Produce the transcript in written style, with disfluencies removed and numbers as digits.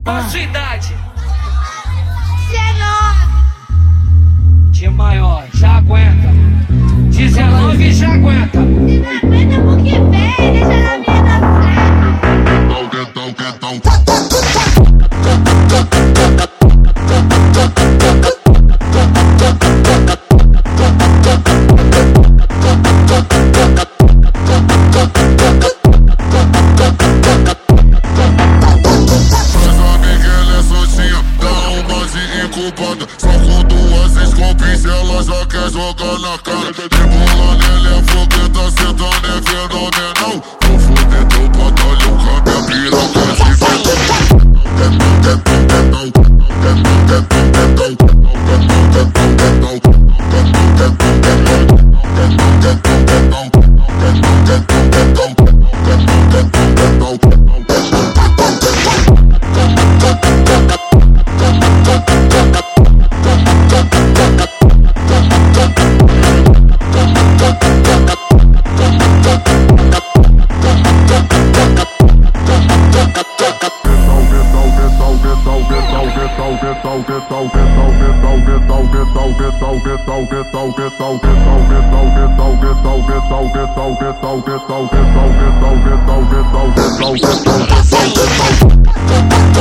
Qual a sua idade? 19. De maior, já aguenta. 19 já aguenta. Se não aguenta porque vem, deixa na minha só com duas escopis, ela já quer jogar na cara. Rebola nele é fogueta, sentando é fenomenal. Vou foder teu batalhão com a minha piroca de get